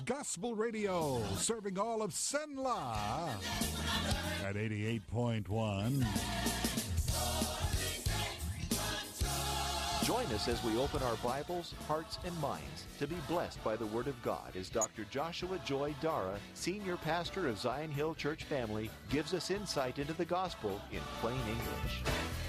Gospel Radio, serving all of Senla at 88.1. Join us as we open our Bibles, hearts, and minds to be blessed by the Word of God as Dr. Joshua Joy Dara, Senior Pastor of Zion Hill Church Family, gives us insight into the Gospel in plain English.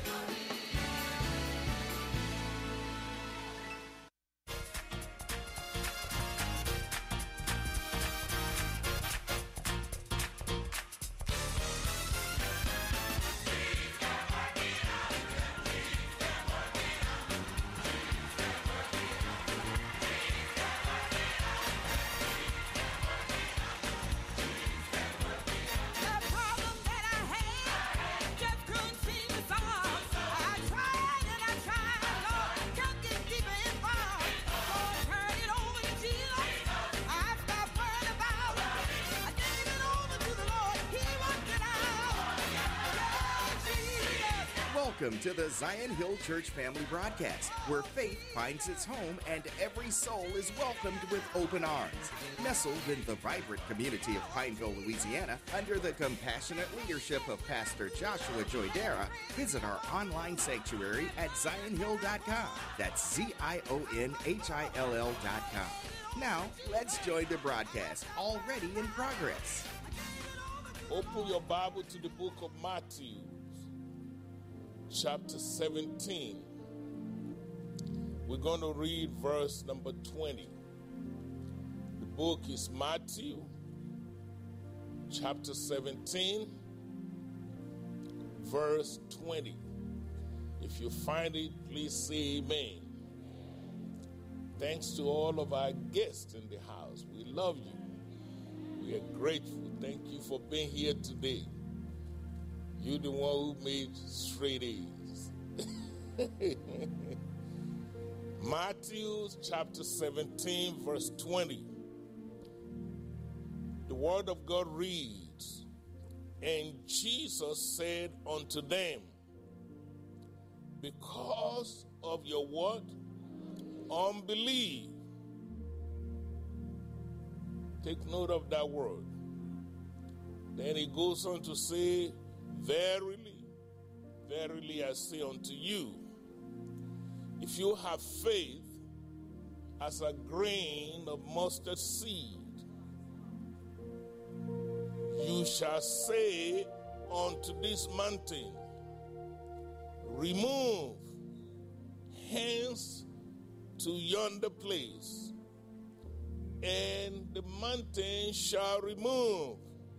Welcome to the Zion Hill Church Family Broadcast, where faith finds its home and every soul is welcomed with open arms. Nestled in the vibrant community of Pineville, Louisiana, under the compassionate leadership of Pastor Joshua Joy Dara, visit our online sanctuary at zionhill.com. That's ZIONHILL.com. Now, let's join the broadcast, already in progress. Open your Bible to the book of Matthew, chapter 17. We're going to read verse number 20. The book is Matthew, chapter 17, verse 20. If you find it, please say amen. Thanks to all of our guests in the house. We love you. We are grateful. Thank you for being here today. You're the one who made straight A's. Matthew chapter 17, verse 20. The word of God reads, "And Jesus said unto them, because of your what? Unbelief." Take note of that word. Then he goes on to say, "Verily, verily I say unto you, if you have faith as a grain of mustard seed, you shall say unto this mountain, remove hence to yonder place, and the mountain shall remove."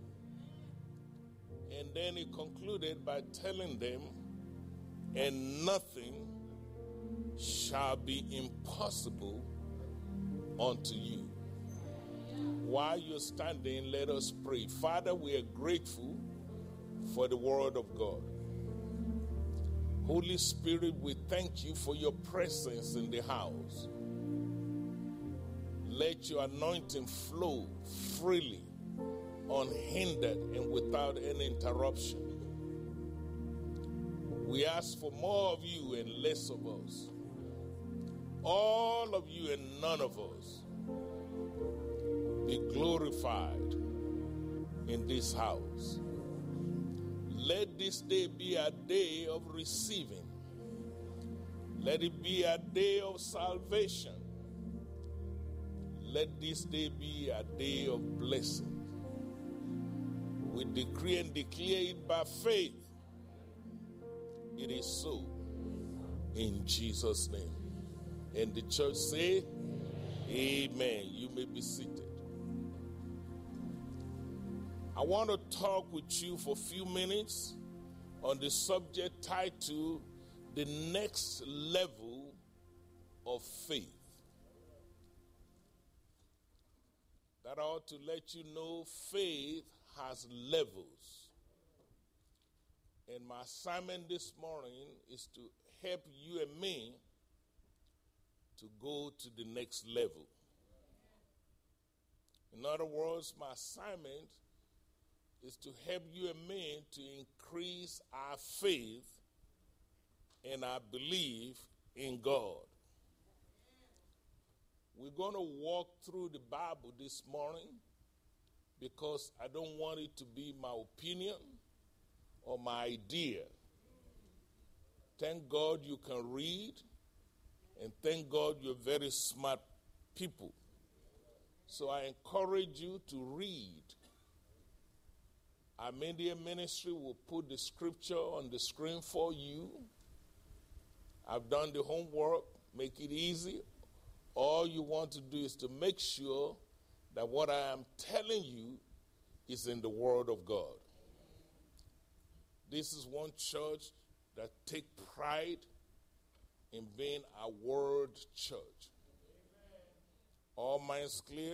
And then he concluded by telling them, "And nothing shall be impossible unto you." While you're standing, let us pray. Father, we are grateful for the word of God. Holy Spirit, we thank you for your presence in the house. Let your anointing flow freely, unhindered and without any interruption. We ask for more of you and less of us. All of you and none of us. Be glorified in this house. Let this day be a day of receiving. Let it be a day of salvation. Let this day be a day of blessing. We decree and declare it by faith. It is so. In Jesus' name. And the church say, amen. You may be seated. I want to talk with you for a few minutes on the subject titled, "The Next Level of Faith." That ought to let you know faith has levels. And my assignment this morning is to help you and me to go to the next level. In other words, my assignment is to help you and me to increase our faith and our belief in God. We're going to walk through the Bible this morning because I don't want it to be my opinion or my idea. Thank God you can read, and thank God you're very smart people. So I encourage you to read. Our media ministry will put the scripture on the screen for you. I've done the homework, make it easy. All you want to do is to make sure that what I am telling you is in the Word of God. This is one church that take pride in being a Word church. All minds clear?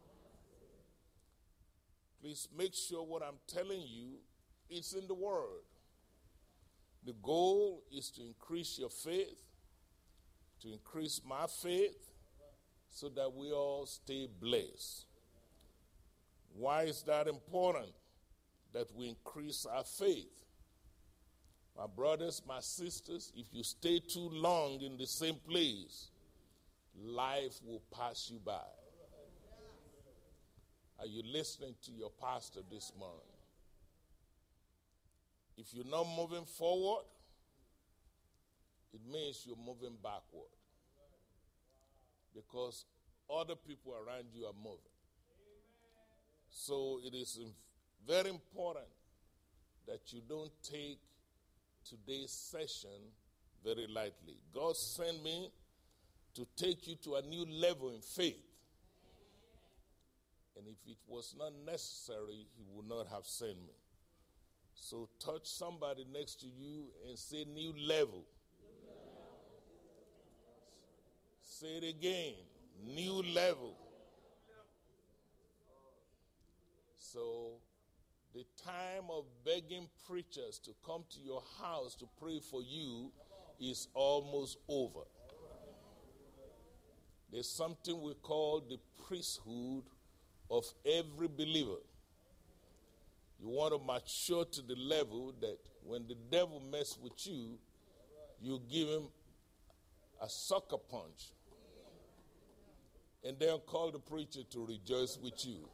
Please make sure what I'm telling you is in the Word. The goal is to increase your faith, to increase my faith, so that we all stay blessed. Why is that important, that we increase our faith? My brothers, my sisters, if you stay too long in the same place, life will pass you by. Are you listening to your pastor this morning? If you're not moving forward, it means you're moving backward. Because other people around you are moving. So it is very important that you don't take today's session very lightly. God sent me to take you to a new level in faith. And if it was not necessary, he would not have sent me. So touch somebody next to you and say new level. Say it again, new level. So the time of begging preachers to come to your house to pray for you is almost over. There's something we call the priesthood of every believer. You want to mature to the level that when the devil messes with you, you give him a sucker punch. And then call the preacher to rejoice with you.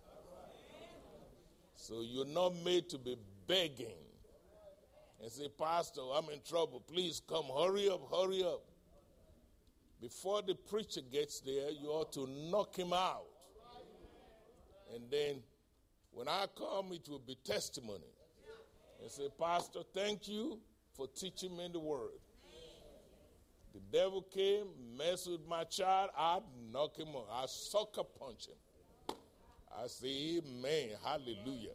So you're not made to be begging and say, Pastor, I'm in trouble. Please come, hurry up, hurry up. Before the preacher gets there, you ought to knock him out. And then when I come, it will be testimony. And say, Pastor, thank you for teaching me the word. The devil came, messed with my child, I'd knock him out. I sucker punch him. I say, amen, hallelujah.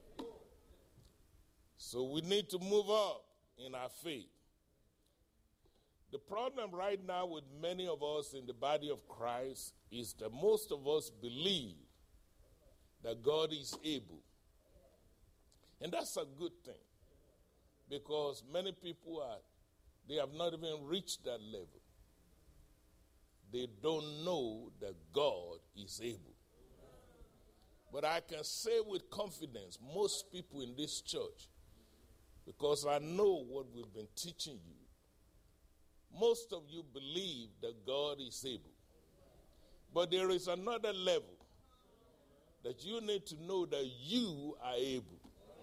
So we need to move up in our faith. The problem right now with many of us in the body of Christ is that most of us believe that God is able. And that's a good thing, because many people they have not even reached that level. They don't know that God is able. But I can say with confidence, most people in this church, because I know what we've been teaching you, most of you believe that God is able. But there is another level that you need to know that you are able.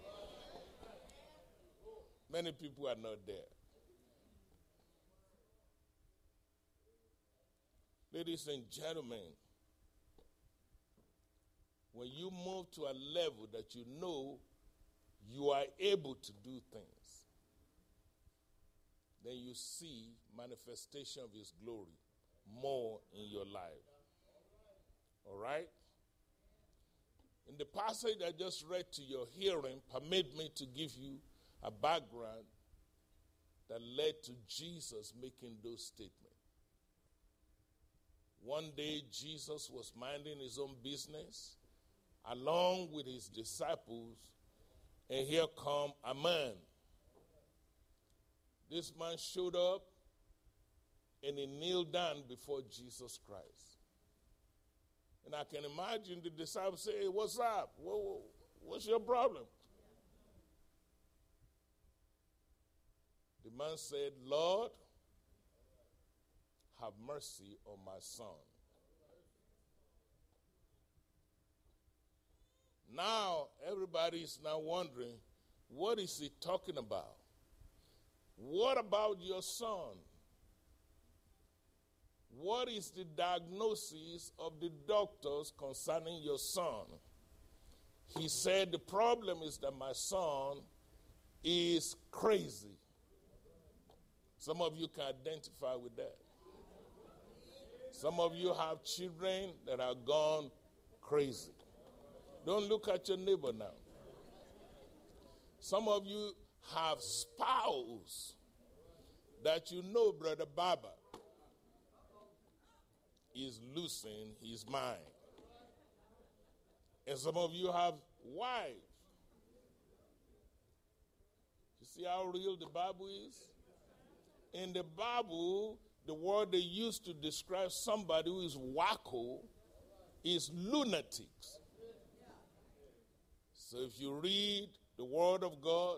Many people are not there. Ladies and gentlemen, when you move to a level that you know you are able to do things, then you see manifestation of his glory more in your life. All right? In the passage I just read to your hearing, permit me to give you a background that led to Jesus making those statements. One day, Jesus was minding his own business along with his disciples, and here come a man. This man showed up, and he kneeled down before Jesus Christ. And I can imagine the disciples say, hey, what's up? What's your problem? The man said, Lord, have mercy on my son. Now, everybody is now wondering, what is he talking about? What about your son? What is the diagnosis of the doctors concerning your son? He said, the problem is that my son is crazy. Some of you can identify with that. Some of you have children that are gone crazy. Don't look at your neighbor now. Some of you have spouse that you know, Brother Baba, is losing his mind. And some of you have wives. You see how real the Bible is? In the Bible, the word they used to describe somebody who is wacko is lunatics. So if you read the Word of God,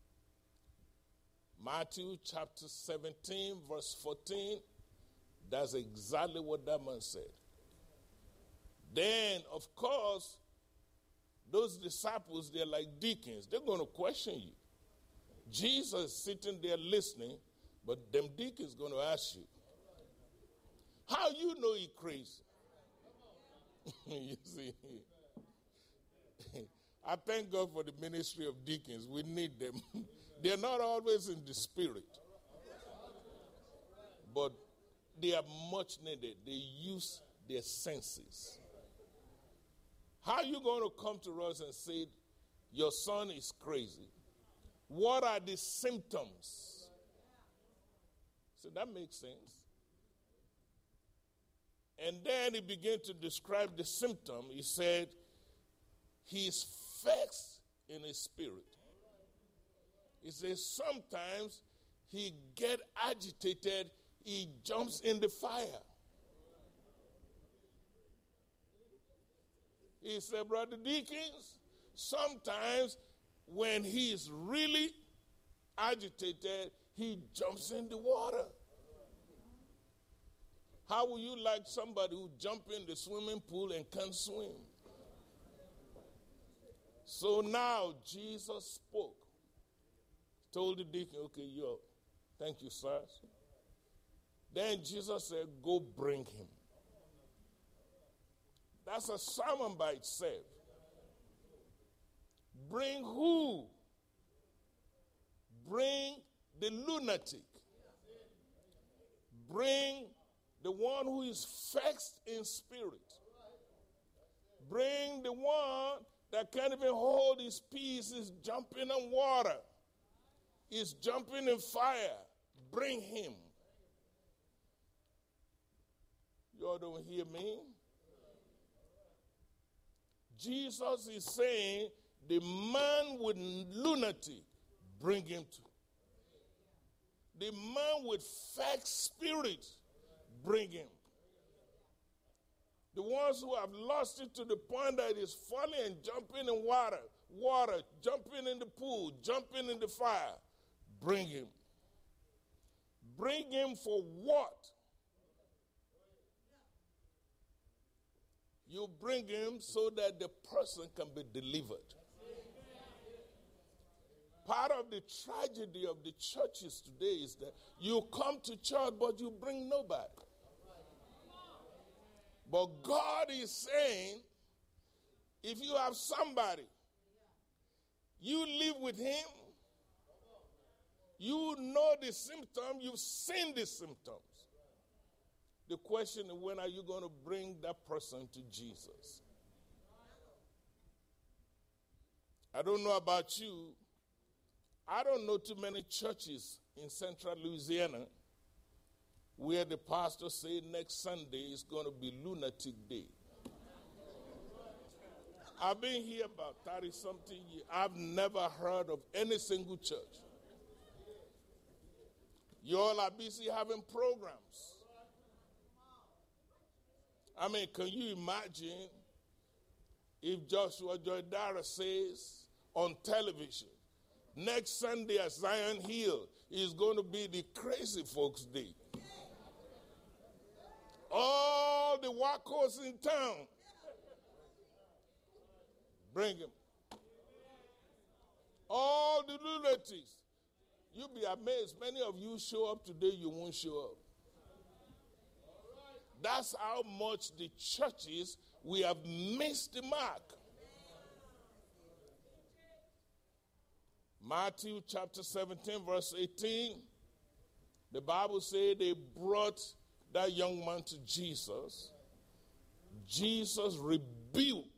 Matthew chapter 17, verse 14, that's exactly what that man said. Then, of course, those disciples, they're like deacons. They're going to question you. Jesus is sitting there listening, but them deacons going to ask you, how you know he crazy? You see, I thank God for the ministry of deacons. We need them. They're not always in the spirit, but they are much needed. They use their senses. How are you going to come to us and say, your son is crazy? What are the symptoms? So that makes sense. And then he began to describe the symptom. He said, he is vexed in his spirit. He says sometimes he get agitated, he jumps in the fire. He said, Brother Deacons, sometimes when he is really agitated, he jumps in the water. How would you like somebody who jump in the swimming pool and can't swim? So now Jesus spoke. Told the deacon, okay, thank you, sir. Then Jesus said, go bring him. That's a sermon by itself. Bring who? Bring the lunatic. Bring the one who is vexed in spirit. Bring the one that can't even hold his peace, is jumping in water, is jumping in fire. Bring him. You all don't hear me? Jesus is saying, the man with lunatic, bring him to. The man with vexed spirit, bring him. The ones who have lost it to the point that it is falling and jumping in water, jumping in the pool, jumping in the fire, bring him. Bring him for what? You bring him so that the person can be delivered. Part of the tragedy of the churches today is that you come to church, but you bring nobody. But God is saying, if you have somebody, you live with him, you know the symptom, you've seen the symptoms. The question is, when are you going to bring that person to Jesus? I don't know about you. I don't know too many churches in central Louisiana where the pastor said next Sunday is going to be lunatic day. I've been here about 30-something years. I've never heard of any single church. You all are busy having programs. I mean, can you imagine if Joshua Joy Dara says on television, next Sunday at Zion Hill is going to be the crazy folks' day. All the wackos in town Bring him. All the lunatics. You'll be amazed. Many of you show up today, you won't show up. That's how much the churches, we have missed the mark. Matthew chapter 17, verse 18. The Bible says they brought that young man to Jesus. Jesus rebuked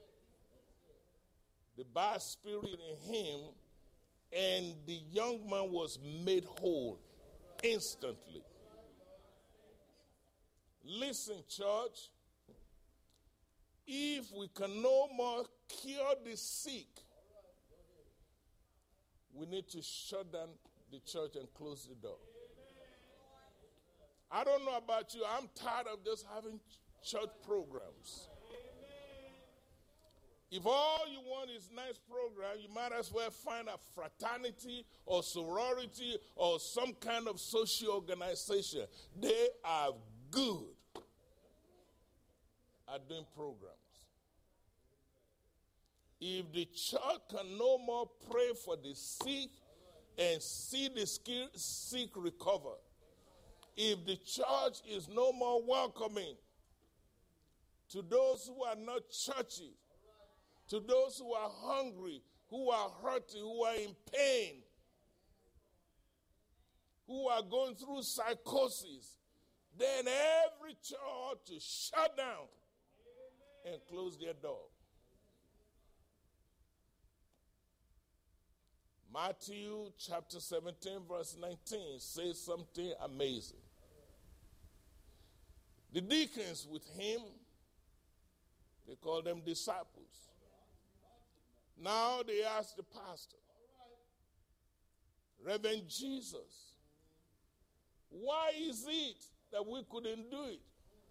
the bad spirit in him, and the young man was made whole instantly. Listen, church, if we can no more cure the sick, we need to shut down the church and close the door. I don't know about you, I'm tired of just having church programs. If all you want is nice program, you might as well find a fraternity or sorority or some kind of social organization. They are good at doing programs. If the church can no more pray for the sick and see the sick recover, if the church is no more welcoming to those who are not churchy, to those who are hungry, who are hurting, who are in pain, who are going through psychosis, then every church ought to shut down and close their door. Matthew chapter 17, verse 19 says something amazing. The deacons with him, they call them disciples. Now they ask the pastor, Reverend Jesus, why is it that we couldn't do it?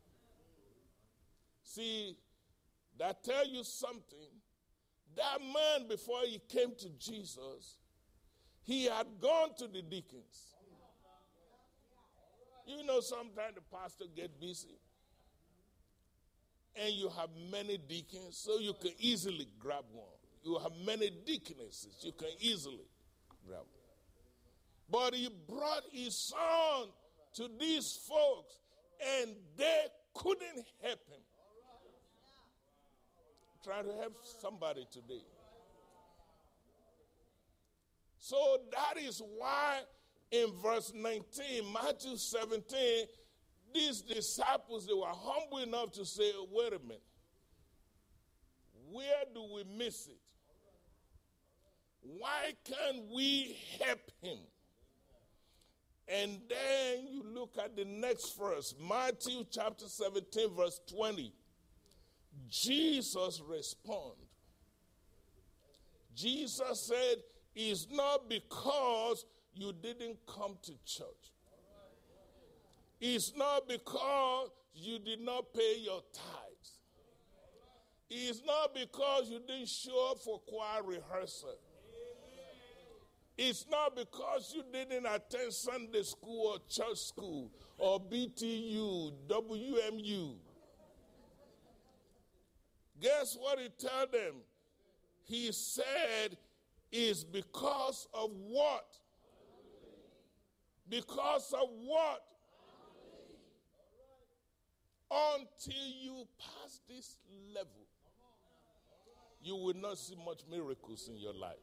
See, that tell you something. That man, before he came to Jesus, he had gone to the deacons. You know, sometimes the pastor get busy, and you have many deacons, so you can easily grab one. You have many deaconesses, you can easily grab one. But he brought his son to these folks, and they couldn't help him. I'm trying to help somebody today. So that is why in verse 19, Matthew 17, these disciples, they were humble enough to say, wait a minute, where do we miss it? Why can't we help him? And then you look at the next verse, Matthew chapter 17, verse 20. Jesus responded. Jesus said, it's not because you didn't come to church. It's not because you did not pay your tithes. It's not because you didn't show up for choir rehearsal. It's not because you didn't attend Sunday school or church school or BTU, WMU. Guess what he told them? He said, it's because of what? Because of what? Until you pass this level, you will not see much miracles in your life.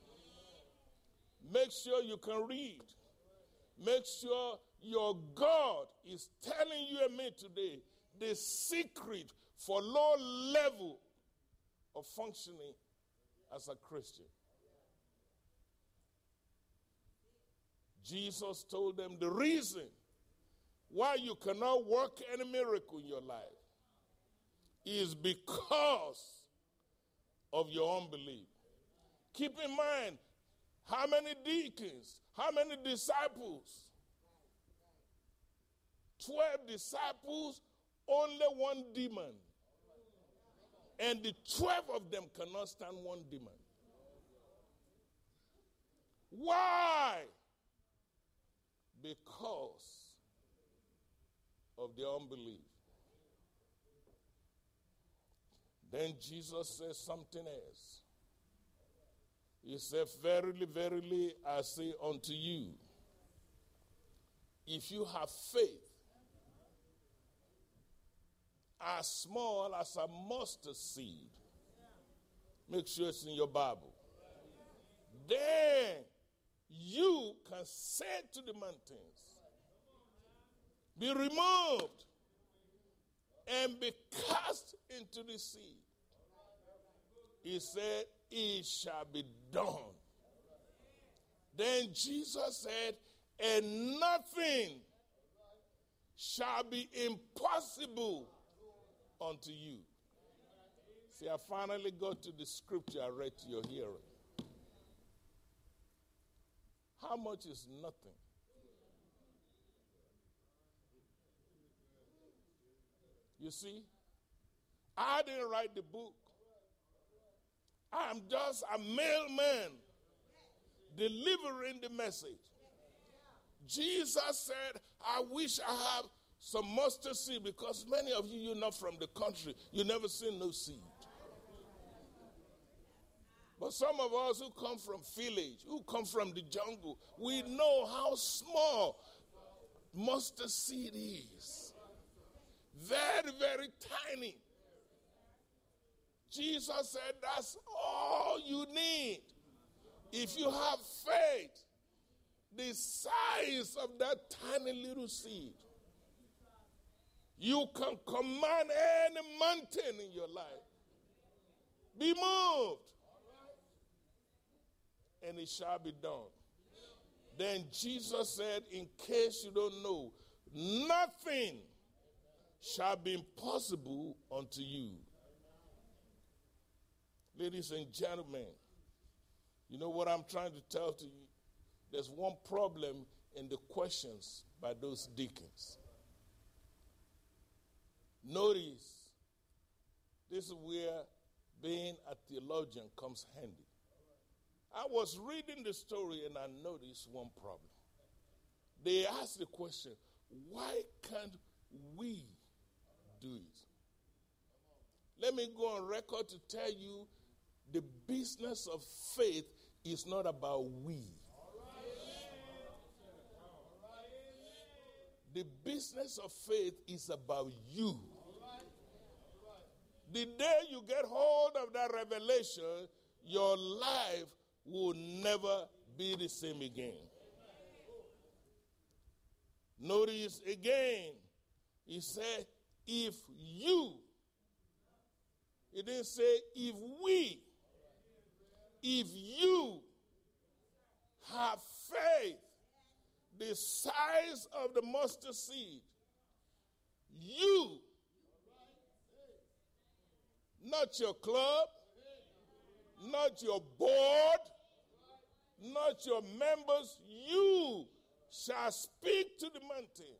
Make sure you can read. Make sure your God is telling you and me today the secret for low level of functioning as a Christian. Jesus told them the reason why you cannot work any miracle in your life is because of your unbelief. Keep in mind, how many deacons, how many disciples? 12 disciples, only one demon. And the 12 of them cannot stand one demon. Why? Because of their unbelief. Then Jesus says something else. He said, verily, verily, I say unto you, if you have faith as small as a mustard seed, make sure it's in your Bible, then you can say to the mountains, be removed and be cast into the sea. He said, it shall be done. Then Jesus said, and nothing shall be impossible unto you. See, I finally got to the scripture I read to your hearing. How much is nothing? You see, I didn't write the book. I'm just a mailman delivering the message. Jesus said, I wish I had some mustard seed, because many of you, you're not from the country. You never seen no seed. But some of us who come from village, who come from the jungle, we know how small mustard seed is. Very, very tiny. Jesus said that's all you need. If you have faith, the size of that tiny little seed, you can command any mountain in your life. Be moved. And it shall be done. Then Jesus said, in case you don't know, nothing shall be impossible unto you. Ladies and gentlemen, you know what I'm trying to tell to you? There's one problem in the questions by those deacons. Notice, this is where being a theologian comes handy. I was reading the story and I noticed one problem. They asked the question, why can't we do it? Let me go on record to tell you, the business of faith is not about we. The business of faith is about you. The day you get hold of that revelation, your life will never be the same again. Notice again, he said, if you, he didn't say if we, if you have faith the size of the mustard seed, you, not your club, not your board, not your members, you shall speak to the mountain,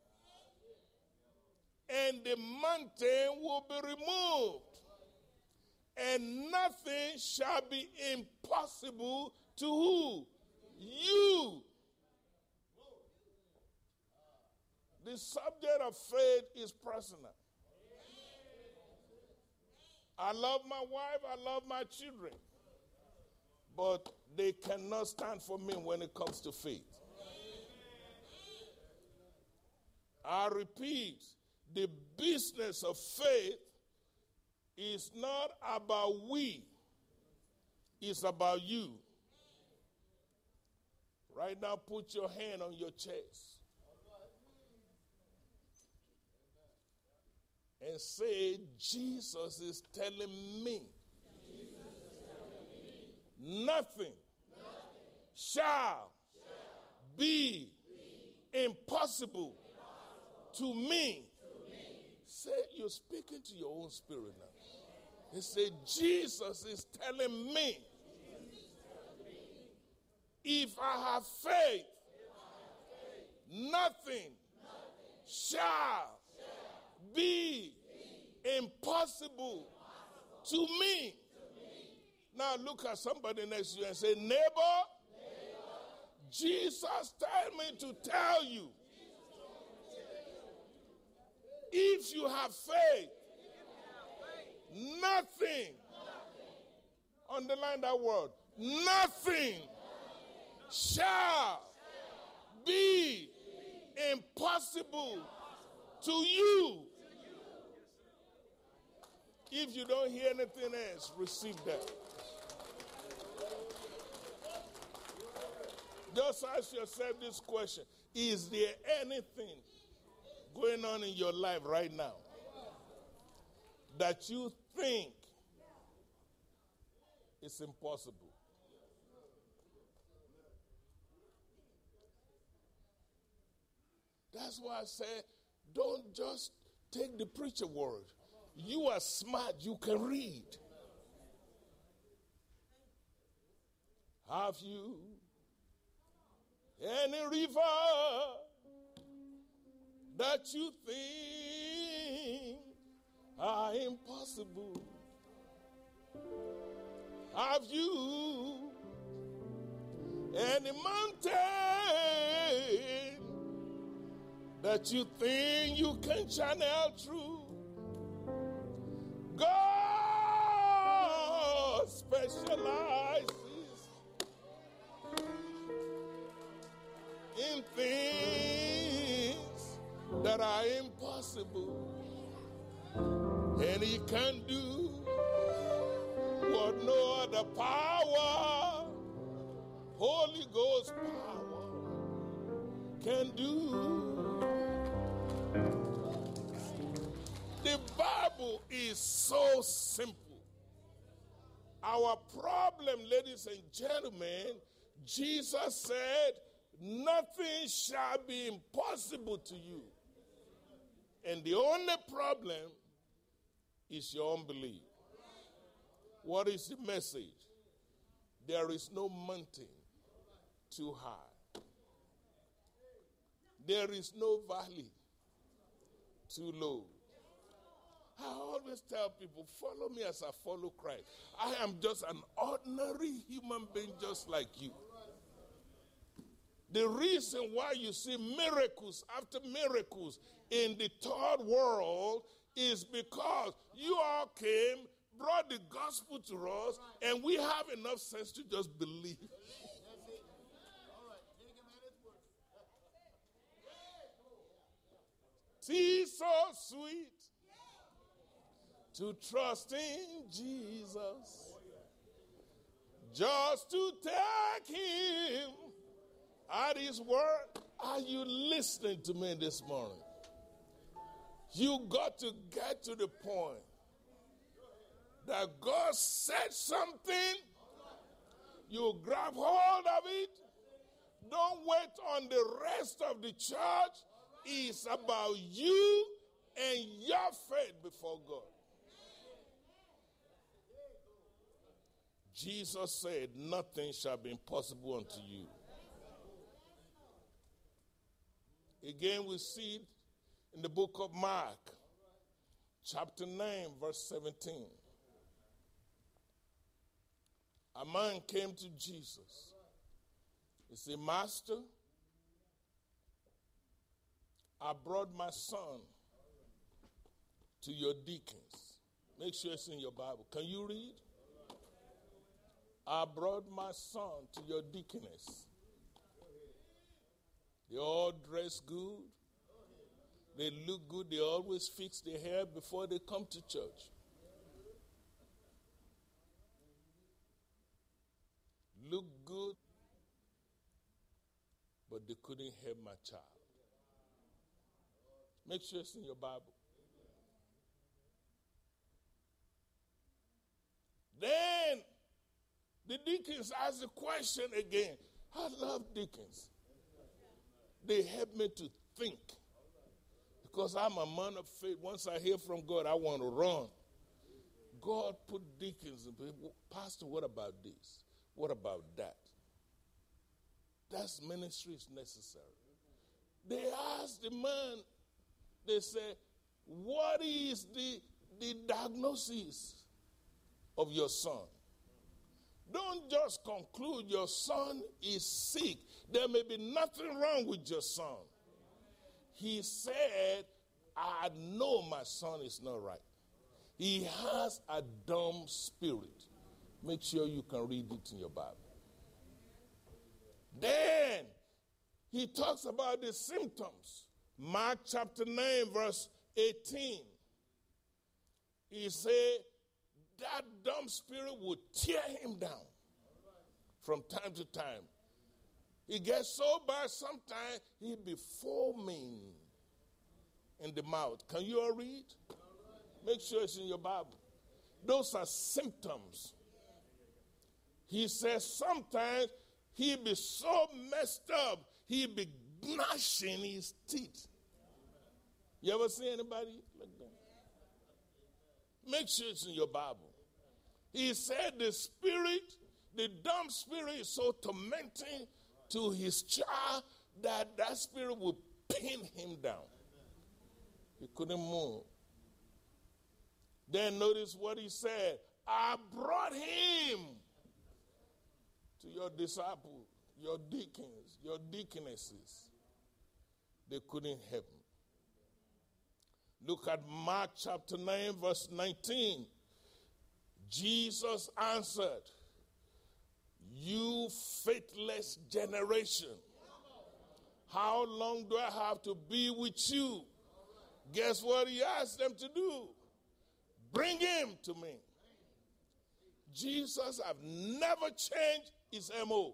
and the mountain will be removed, and nothing shall be impossible to who? You. The subject of faith is personal. I love my wife, I love my children, but they cannot stand for me when it comes to faith. I repeat, the business of faith is not about we, it's about you. Right now, put your hand on your chest and say, Jesus is telling me, nothing shall be impossible to me. Say, you're speaking to your own spirit now. He said, Jesus is telling me, if I have faith, nothing shall be impossible to me. Now look at somebody next to you and say, neighbor, Jesus told me to tell you, if you have faith, Nothing. Underline that word. Nothing shall be impossible to you. If you don't hear anything else, receive that. Just ask yourself this question. Is there anything going on in your life right now that you think is impossible? That's why I said, don't just take the preacher word. You are smart, you can read. Have you any river that you think are impossible? Have you any mountain that you think you can channel through? God specializes in things that are impossible, and He can do what no other power, Holy Ghost power, can do. The Bible is so simple. Our problem, ladies and gentlemen, Jesus said, nothing shall be impossible to you. And the only problem is your unbelief. What is the message? There is no mountain too high. There is no valley too low. I always tell people, follow me as I follow Christ. I am just an ordinary human being just like you. The reason why you see miracles after miracles in the third world is because you all came, brought the gospel to us, and we have enough sense to just believe. Tis so sweet to trust in Jesus, just to take Him at His word. Are you listening to me this morning? You got to get to the point that God said something, you grab hold of it. Don't wait on the rest of the church. It's about you and your faith before God. Jesus said, nothing shall be impossible unto you. Again, we see it in the book of Mark, chapter 9, verse 17. A man came to Jesus. He said, Master, I brought my son to your deacons. Make sure it's in your Bible. Can you read? I brought my son to your deaconess. They all dress good. They look good. They always fix their hair before they come to church. Look good, but they couldn't help my child. Make sure it's in your Bible. Then the deacons asked the question again. I love deacons. They help me to think. Because I'm a man of faith. Once I hear from God, I want to run. God put deacons in. Pastor, what about this? What about that? That's ministry is necessary. They asked the man, they said, what is the diagnosis of your son? Don't just conclude your son is sick. There may be nothing wrong with your son. He said, I know my son is not right. He has a dumb spirit. Make sure you can read it in your Bible. Then he talks about the symptoms. Mark chapter 9, verse 18. He said that dumb spirit would tear him down from time to time. He gets so bad sometimes he'd be foaming in the mouth. Can you all read? Make sure it's in your Bible. Those are symptoms. He says sometimes he'd be so messed up, he'd be gnashing his teeth. You ever see anybody like that? Make sure it's in your Bible. He said the dumb spirit is so tormenting to his child that spirit would pin him down. He couldn't move. Then notice what he said. I brought him to your disciples, your deacons, your deaconesses. They couldn't help him. Look at Mark chapter 9, verse 19. Jesus answered, you faithless generation, how long do I have to be with you? Guess what he asked them to do? Bring him to me. Jesus have never changed his MO.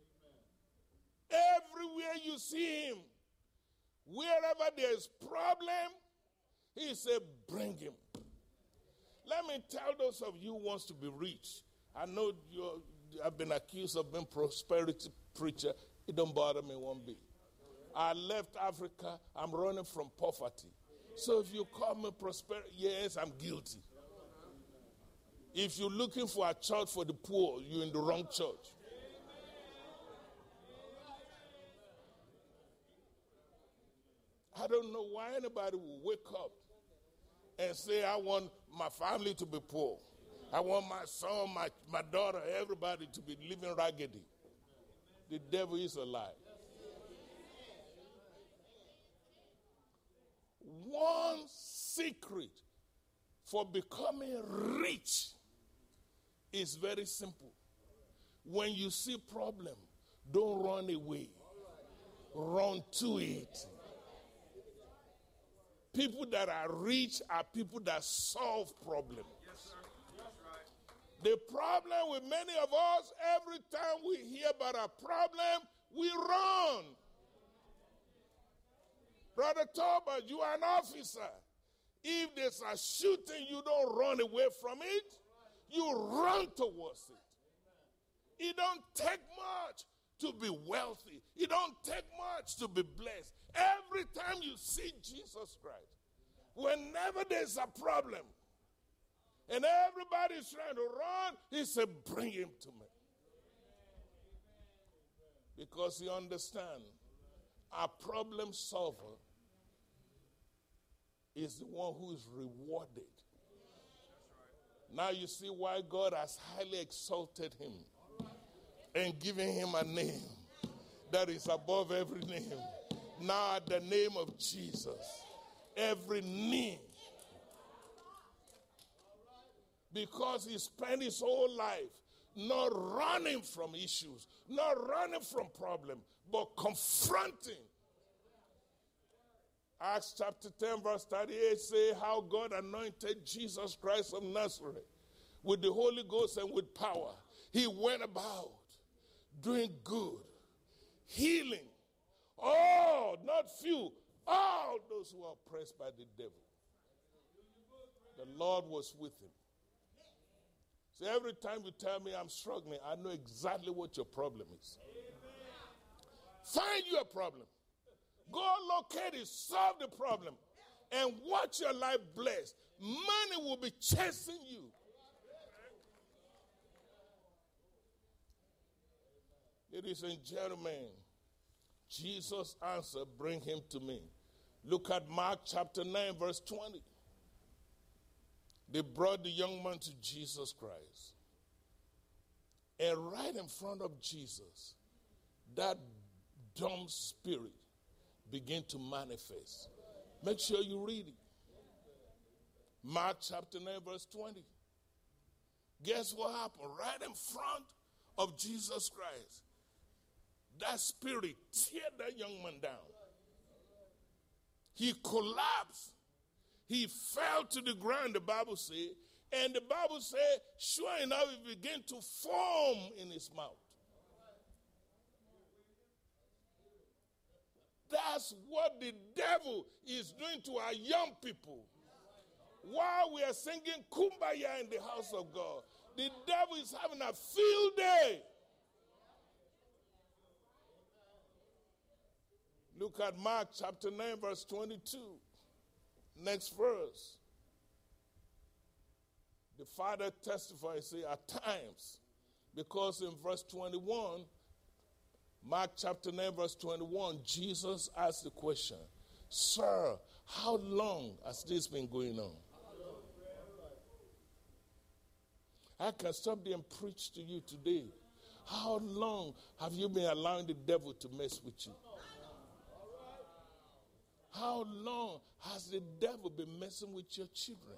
Everywhere you see him, wherever there is problem, he said, bring him. Let me tell those of you who wants to be rich. I know you have been accused of being prosperity preacher. It don't bother me one bit. I left Africa. I'm running from poverty. So if you call me prosperity, yes, I'm guilty. If you're looking for a church for the poor, you're in the wrong church. I don't know why anybody will wake up and say, I want my family to be poor. I want my son, my daughter, everybody to be living raggedy. The devil is a lie. One secret for becoming rich is very simple. When you see problem, don't run away. Run to it. People that are rich are people that solve problems. The problem with many of us, every time we hear about a problem, we run. Brother Tolbert, you are an officer. If there's a shooting, you don't run away from it. You run towards it. It don't take much to be wealthy. It don't take much to be blessed. Every time you see Jesus Christ, whenever there's a problem, and everybody's trying to run, he said, bring him to me. Because he understands a problem solver is the one who is rewarded. Now you see why God has highly exalted him and given him a name that is above every name. Now at the name of Jesus, every knee. Because he spent his whole life not running from issues, not running from problems, but confronting. Acts chapter 10 verse 38 say how God anointed Jesus Christ of Nazareth with the Holy Ghost and with power. He went about doing good, healing all, not few, all those who are oppressed by the devil. The Lord was with him. So every time you tell me I'm struggling, I know exactly what your problem is. Find you a problem. Go locate it, solve the problem, and watch your life blessed. Money will be chasing you. Ladies and gentlemen, Jesus answered, bring him to me. Look at Mark chapter 9, verse 20. They brought the young man to Jesus Christ. And right in front of Jesus, that dumb spirit began to manifest. Make sure you read it. Mark chapter 9, verse 20. Guess what happened? Right in front of Jesus Christ, that spirit teared that young man down. He collapsed. He fell to the ground, the Bible says. And the Bible says, sure enough, it began to foam in his mouth. That's what the devil is doing to our young people. While we are singing Kumbaya in the house of God, the devil is having a field day. Look at Mark chapter 9, verse 22. Next verse. The Father testifies, say, at times, because in verse 21, Mark chapter 9, verse 21, Jesus asked the question, Sir, how long has this been going on? I can stop there and preach to you today. How long have you been allowing the devil to mess with you? How long has the devil been messing with your children?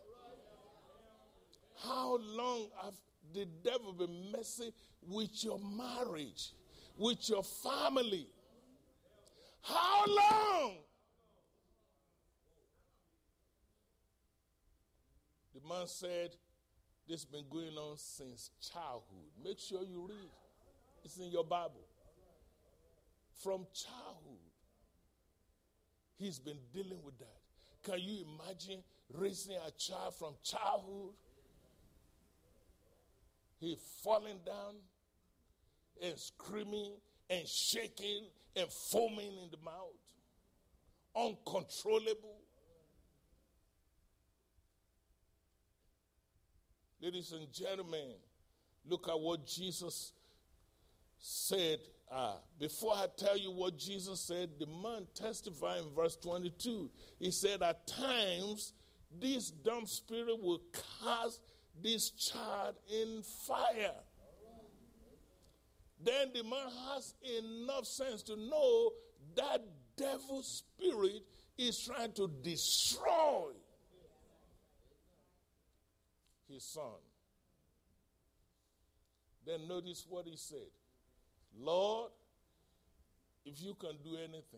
How long have the devil been messing with your marriage, with your family? How long? The man said, this has been going on since childhood. Make sure you read. It's in your Bible. From childhood, he's been dealing with that. Can you imagine raising a child from childhood? He falling down and screaming and shaking and foaming in the mouth. Uncontrollable. Ladies and gentlemen, look at what Jesus said. Before I tell you what Jesus said, the man testified in verse 22. He said, at times, this dumb spirit will cast this child in fire. Then the man has enough sense to know that devil spirit is trying to destroy his son. Then notice what he said. Lord, if you can do anything,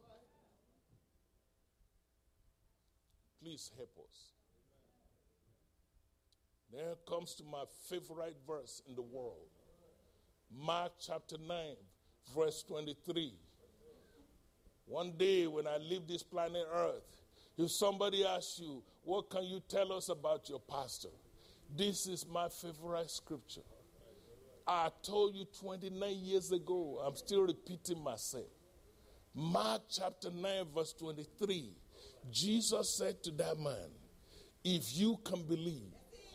please help us. Then comes to my favorite verse in the world. Mark chapter 9, verse 23. One day when I leave this planet Earth, if somebody asks you, what can you tell us about your pastor? This is my favorite scripture. I told you 29 years ago, I'm still repeating myself. Mark chapter 9, verse 23. Jesus said to that man, if you can believe,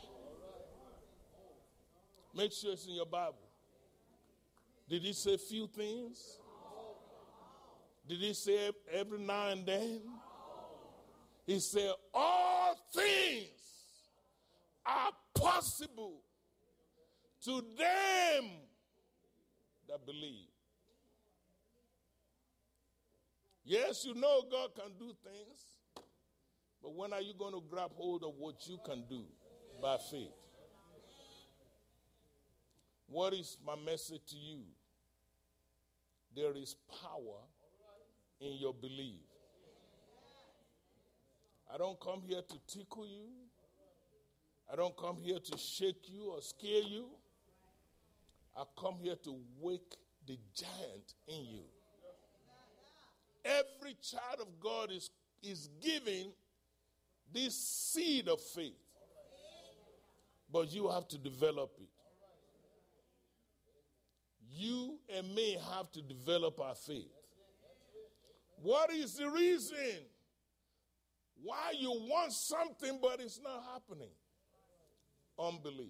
make sure it's in your Bible. Did he say few things? Did he say every now and then? He said all things are possible to them that believe. Yes, you know God can do things, but when are you going to grab hold of what you can do by faith? What is my message to you? There is power in your belief. I don't come here to tickle you. I don't come here to shake you or scare you. I come here to wake the giant in you. Every child of God is given this seed of faith, but you have to develop it. You and me have to develop our faith. What is the reason why you want something but it's not happening? Unbelief.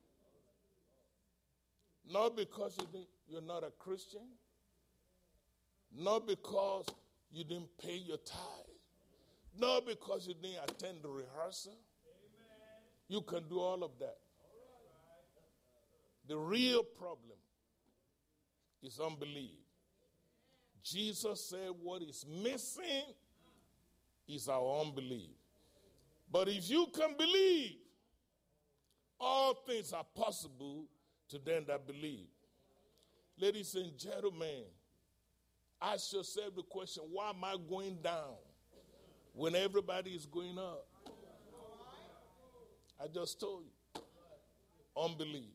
Not because you're not a Christian. Not because you didn't pay your tithe. Not because you didn't attend the rehearsal. You can do all of that. The real problem is unbelief. Jesus said what is missing is our unbelief. But if you can believe, all things are possible to them that believe. Ladies and gentlemen, ask yourself the question, why am I going down when everybody is going up? I just told you. Unbelief.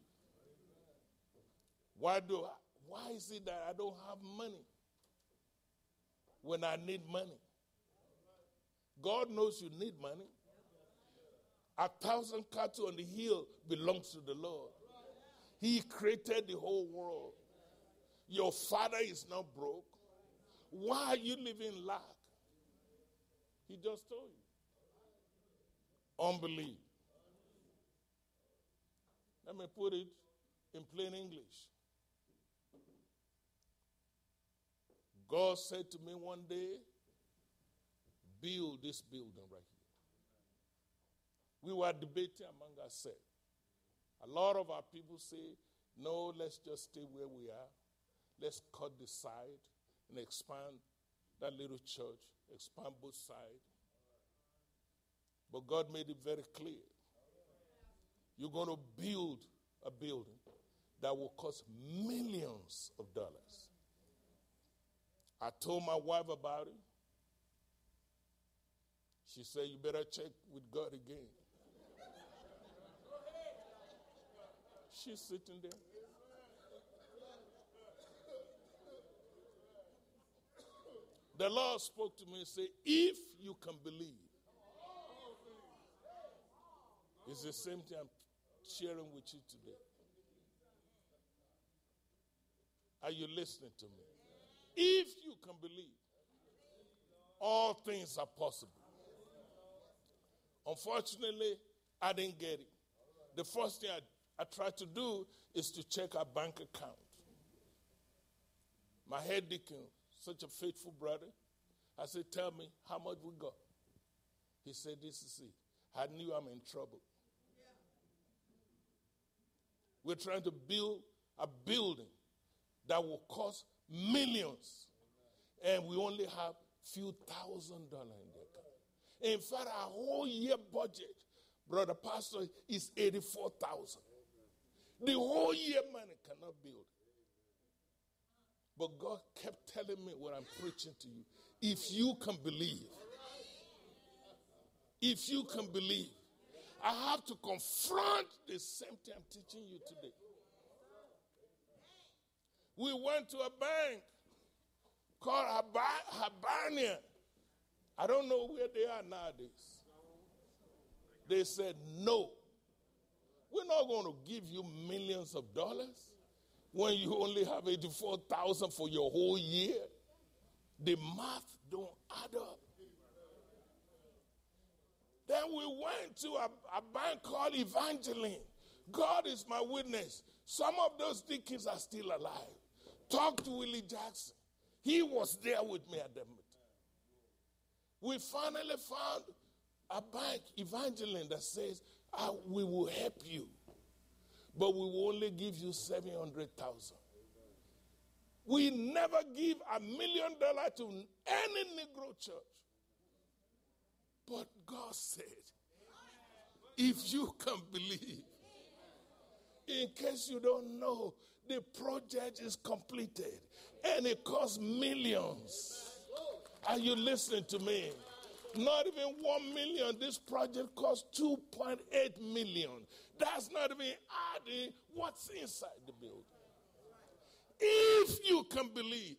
Why is it that I don't have money when I need money? God knows you need money. 1,000 cattle on the hill belongs to the Lord. He created the whole world. Your father is not broke. Why are you living in lack? He just told you. Unbelief. Let me put it in plain English. God said to me one day, build this building right here. We were debating among ourselves. A lot of our people say, no, let's just stay where we are. Let's cut the side and expand that little church, expand both sides. But God made it very clear. You're going to build a building that will cost millions of dollars. I told my wife about it. She said, you better check with God again. She's sitting there. The Lord spoke to me and said, if you can believe. It's the same thing I'm sharing with you today. Are you listening to me? If you can believe, all things are possible. Unfortunately, I didn't get it. The first thing I tried to do is to check our bank account. My head deacon, such a faithful brother, I said, tell me how much we got. He said, this is it. I knew I'm in trouble. We're trying to build a building that will cost millions, and we only have few $1,000 in the account. In fact, our whole year budget, brother pastor, is $84,000. The whole year money cannot build. But God kept telling me what I'm preaching to you. If you can believe, if you can believe, I have to confront the same thing I'm teaching you today. We went to a bank called Habania. I don't know where they are nowadays. They said, no, we're not going to give you millions of dollars when you only have $84,000 for your whole year. The math don't add up. Then we went to a bank called Evangeline. God is my witness. Some of those deacons are still alive. Talk to Willie Jackson. He was there with me at the meeting. We finally found a bank, Evangeline, that says, we will help you, but we will only give you $700,000. We never give $1 million to any Negro church. But God said, if you can believe, in case you don't know, the project is completed and it costs millions. Are you listening to me? Not even 1 million. This project costs 2.8 million. That's not even adding what's inside the building. If you can believe.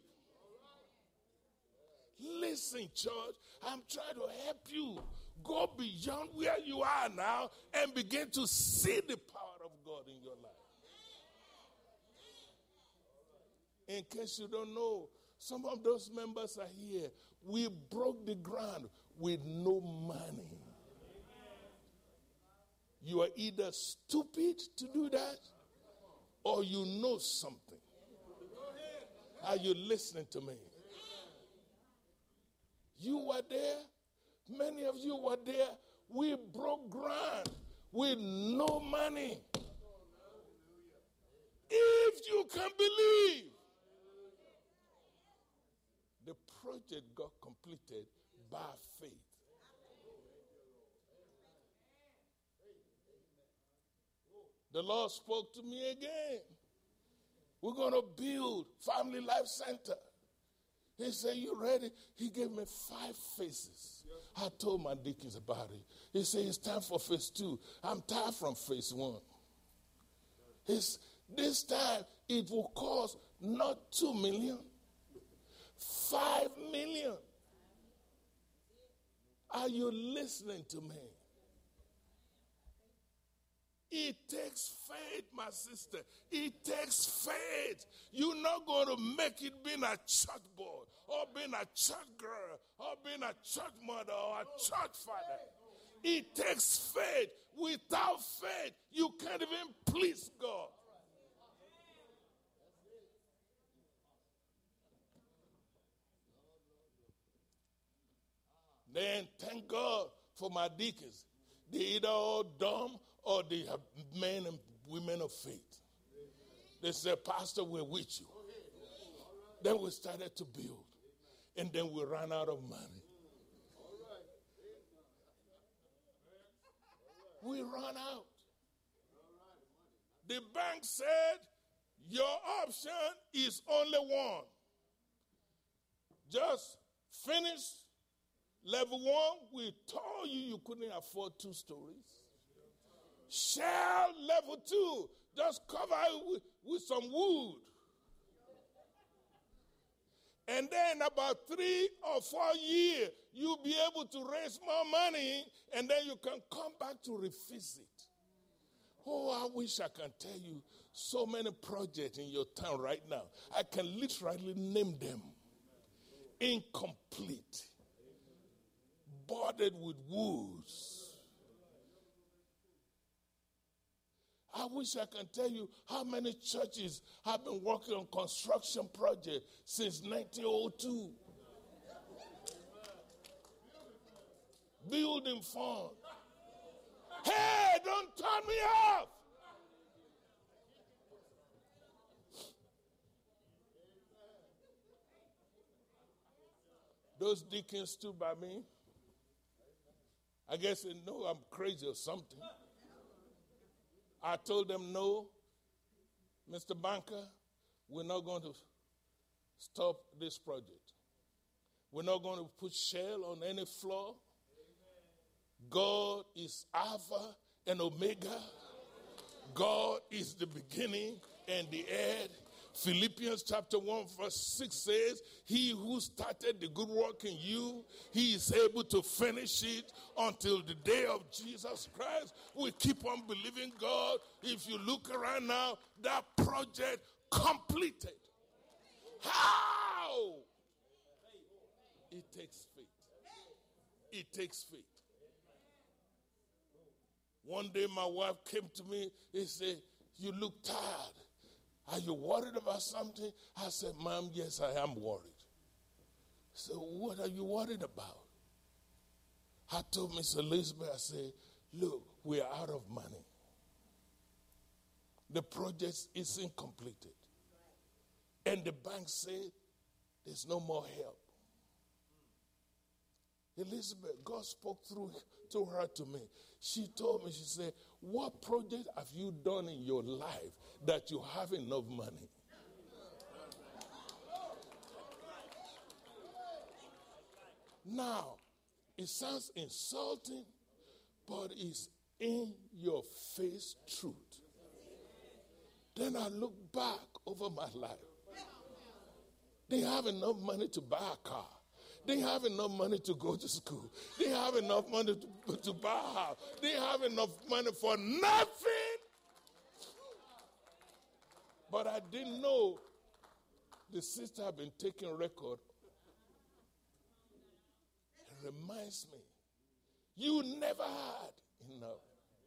Listen, church, I'm trying to help you go beyond where you are now and begin to see the power of God in your life. In case you don't know, some of those members are here. We broke the ground with no money. You are either stupid to do that or you know something. Are you listening to me? You were there. Many of you were there. We broke ground with no money. If you can believe, the project got completed by faith. the Lord spoke to me again. We're going to build Family Life Center. He said, you ready? He gave me 5 phases. I told my deacons about it. He said, it's time for phase 2. I'm tired from phase 1. This time, it will cost not 2 million, 5 million. Are you listening to me? It takes faith, my sister. It takes faith. You're not going to make it being a church boy or being a church girl or being a church mother or a church father. It takes faith. Without faith, you can't even please God. Then thank God for my deacons. They either all dumb or they are men and women of faith. They said, Pastor, we're with you. Then we started to build. And then we ran out of money. We ran out. The bank said, your option is only one. Just finish level 1. We told you couldn't afford 2 stories. Shell level 2. Just cover it with some wood. And then about 3 or 4 years, you'll be able to raise more money, and then you can come back to revisit. Oh, I wish I can tell you so many projects in your town right now. I can literally name them. Incomplete. Bordered with woods. I wish I can tell you how many churches have been working on construction projects since 1902. Building fund. Hey, don't turn me off. Those deacons stood by me. I guess they know I'm crazy or something. I told them, no, Mr. Banker, we're not going to stop this project. We're not going to put shell on any floor. God is Alpha and Omega. God is the beginning and the end. Philippians chapter 1 verse 6 says, he who started the good work in you, he is able to finish it until the day of Jesus Christ. We keep on believing God. If you look around now, that project completed. How? It takes faith. It takes faith. One day my wife came to me and said, you look tired. Are you worried about something? I said, Mom, yes, I am worried. So what are you worried about? I told Miss Elizabeth, I said, look, we are out of money. The project isn't completed. And the bank said, there's no more help. Elizabeth, God spoke to her to me. She told me, she said, what project have you done in your life that you have enough money? Now, it sounds insulting, but it's in your face truth. Then I look back over my life. They have enough money to buy a car. They have enough money to go to school. They have enough money to buy a house. They have enough money for nothing. But I didn't know the sister had been taking record. It reminds me, you never had enough.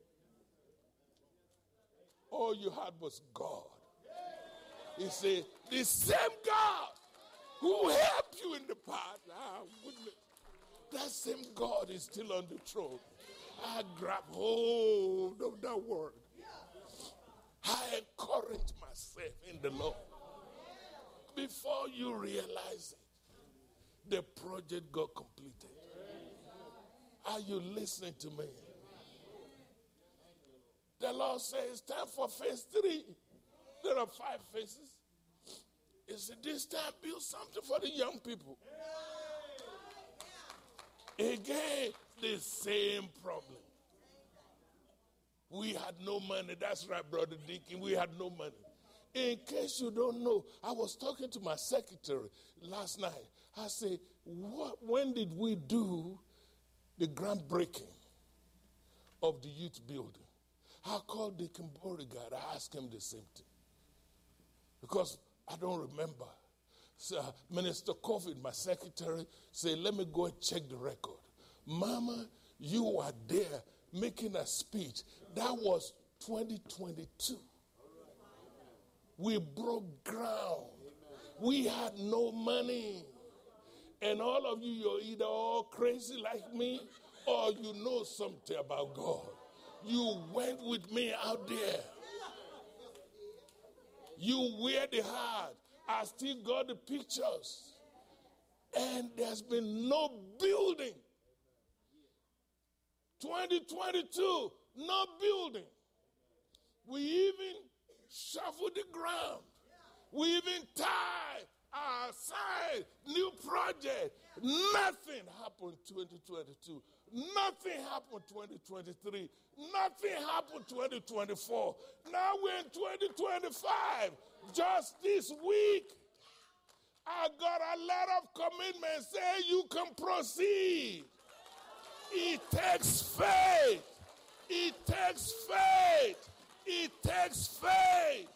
All you had was God. He said, the same God who helped you in the past, that same God is still on the throne. I grab hold of that word. I encourage myself in the Lord. Before you realize it, the project got completed. Are you listening to me? The Lord says it's time for phase 3. There are 5 phases. He said, this time build something for the young people. Again, the same problem. We had no money. That's right, Brother Deacon. We had no money. In case you don't know, I was talking to my secretary last night. I said, when did we do the groundbreaking of the youth building? I called Deacon Beauregard. I asked him the same thing. Because I don't remember. So Minister Coffin, my secretary, said, let me go and check the record. Mama, you were there making a speech. That was 2022. We broke ground. We had no money. And all of you, you're either all crazy like me or you know something about God. You went with me out there. You wear the hat. I still got the pictures. And there's been no building. 2022, no building. We even shuffled the ground. We even tied our side, new project. Nothing happened 2022. Nothing happened 2023. Nothing happened 2024. Now we're in 2025. Just this week, I got a letter of commitment saying you can proceed. It takes faith. It takes faith. It takes faith.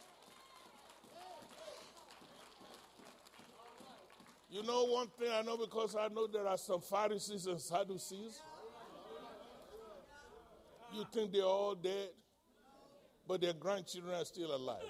You know one thing I know, because I know there are some Pharisees and Sadducees. You think they're all dead, but their grandchildren are still alive.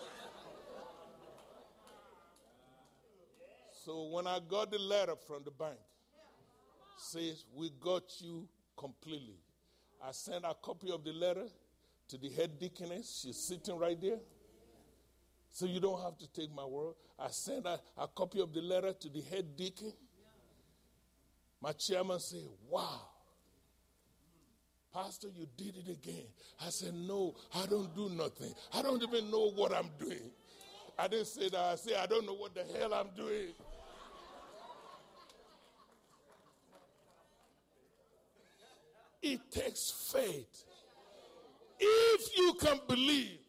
So when I got the letter from the bank, says, we got you completely. I sent a copy of the letter to the head deaconess. She's sitting right there. So you don't have to take my word. I sent a copy of the letter to the head deacon. My chairman said, wow, Pastor, you did it again. I said, no, I don't do nothing. I don't even know what I'm doing. I didn't say that. I said, I don't know what the hell I'm doing. It takes faith. If you can believe,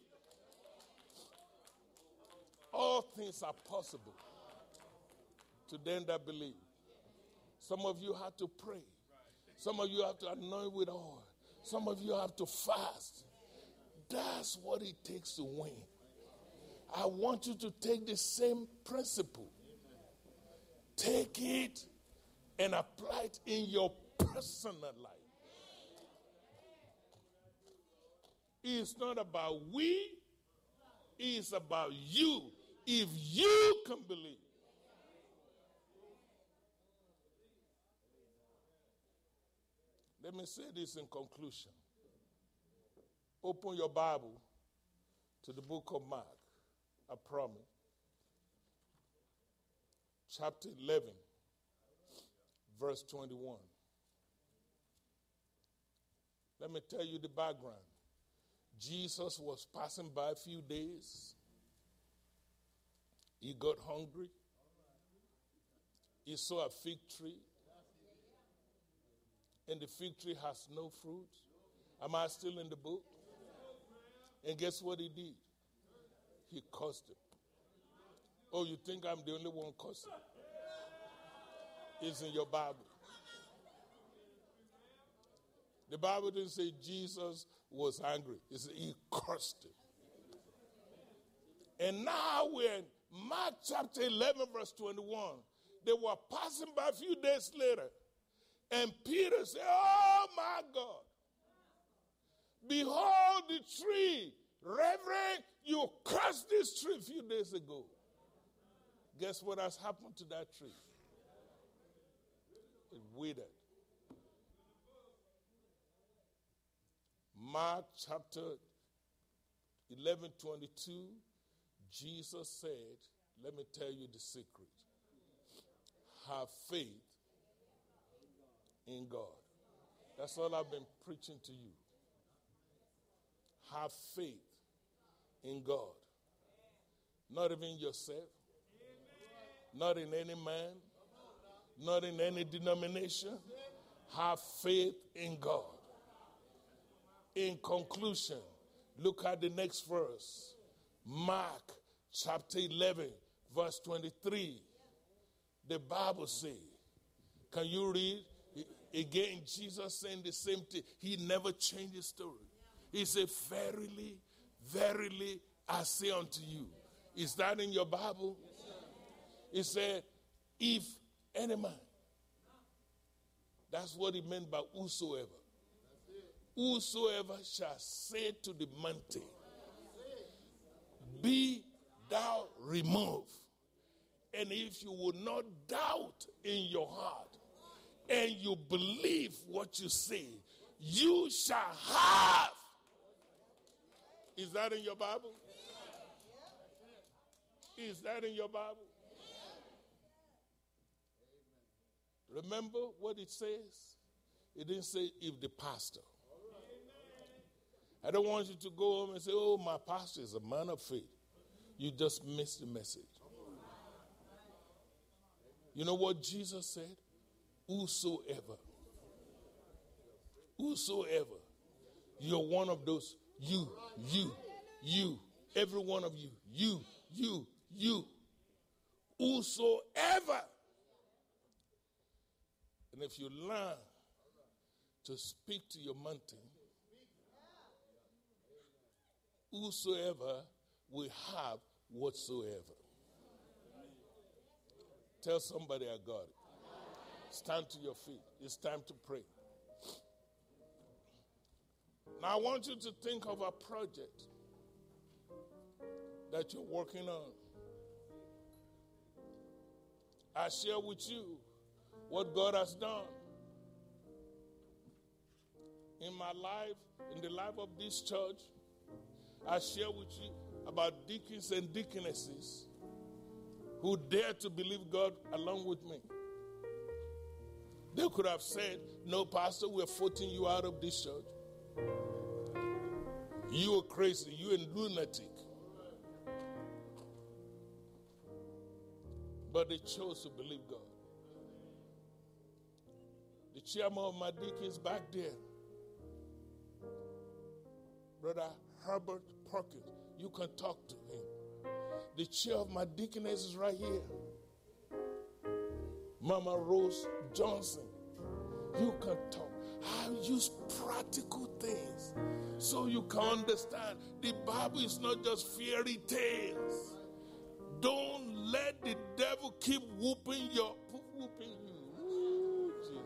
all things are possible to them that believe. Some of you have to pray. Some of you have to anoint with oil. Some of you have to fast. That's what it takes to win. I want you to take the same principle. Take it and apply it in your personal life. It's not about we, it's about you. If you can believe. Let me say this in conclusion. Open your Bible to the book of Mark, I promise. Chapter 11, verse 21. Let me tell you the background. Jesus was passing by a few days. He got hungry. He saw a fig tree. And the fig tree has no fruit. Am I still in the book? And guess what he did? He cursed it. Oh, you think I'm the only one cursing? It's in your Bible. The Bible didn't say Jesus was angry. It said he cursed it. And now we're in Mark chapter 11, verse 21. They were passing by a few days later. And Peter said, oh my God, behold the tree. Reverend, you cursed this tree a few days ago. Guess what has happened to that tree? It withered. Mark chapter 11:22, Jesus said, let me tell you the secret. Have faith in God. That's all I've been preaching to you. have faith in God. Not even yourself, not in any man, not in any denomination. Have faith in God. In conclusion, look at the next verse. Mark chapter 11, verse 23. The Bible says, can you read? Again, Jesus saying the same thing. He never changed his story. He said, verily, verily, I say unto you. Is that in your Bible? He said, if any man. That's what he meant by whosoever. Whosoever shall say to the mountain, be thou removed. And if you will not doubt in your heart, and you believe what you say, you shall have. Is that in your Bible? Is that in your Bible? Remember what it says? It didn't say if the pastor. I don't want you to go home and say, oh, my pastor is a man of faith. You just missed the message. You know what Jesus said? Whosoever. Whosoever. You're one of those. You. Every one of you. You. Whosoever. And if you learn to speak to your mountain, whosoever will have whatsoever. Tell somebody I got it. Stand to your feet. It's time to pray. Now I want you to think of a project that you're working on. I share with you what God has done in my life, in the life of this church. I share with you about deacons and deaconesses who dare to believe God along with me. They could have said, no, Pastor, we're voting you out of this church. You are crazy. You are lunatic. But they chose to believe God. The chairman of my deacons back there, Brother Herbert Perkins, you can talk to him. The chair of my deaconess is right here. Mama Rose Johnson, you can talk. I use practical things so you can understand the Bible is not just fairy tales. Don't let the devil keep whooping you. Ooh, Jesus.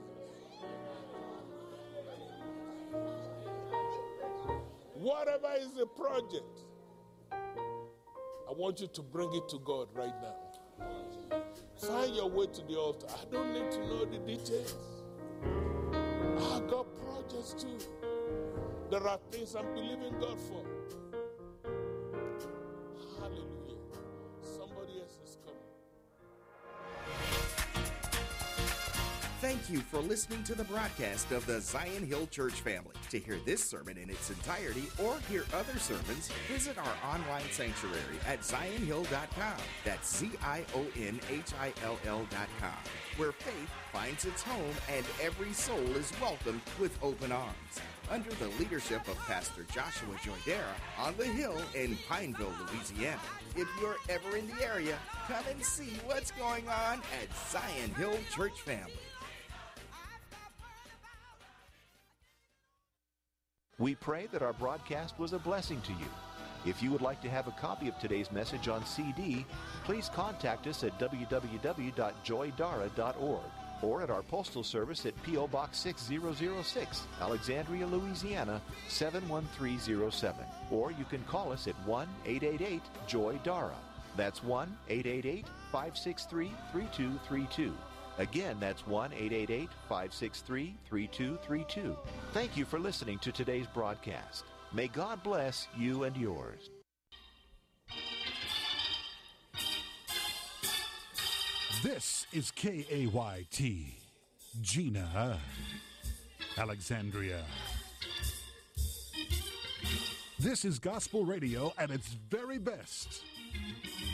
Whatever is the project, I want you to bring it to God right now. Find your way to the altar. I don't need to know the details. I got projects too. There are things I'm believing God for. Hallelujah. Somebody else is coming. Thank you for listening to the broadcast of the Zion Hill Church family. To hear this sermon in its entirety or hear other sermons, visit our online sanctuary at zionhill.com. That's ZIONHILL.com, where faith finds its home and every soul is welcomed with open arms. Under the leadership of Pastor Joshua Joydera on the Hill in Pineville, Louisiana. If you're ever in the area, come and see what's going on at Zion Hill Church family. We pray that our broadcast was a blessing to you. If you would like to have a copy of today's message on CD, please contact us at www.joydara.org or at our postal service at P.O. Box 6006, Alexandria, Louisiana 71307. Or you can call us at 1-888-JOY-DARA. That's 1-888-563-3232. Again, that's 1-888-563-3232. Thank you for listening to today's broadcast. May God bless you and yours. This is KAYT, Gina, Alexandria. This is gospel radio at its very best.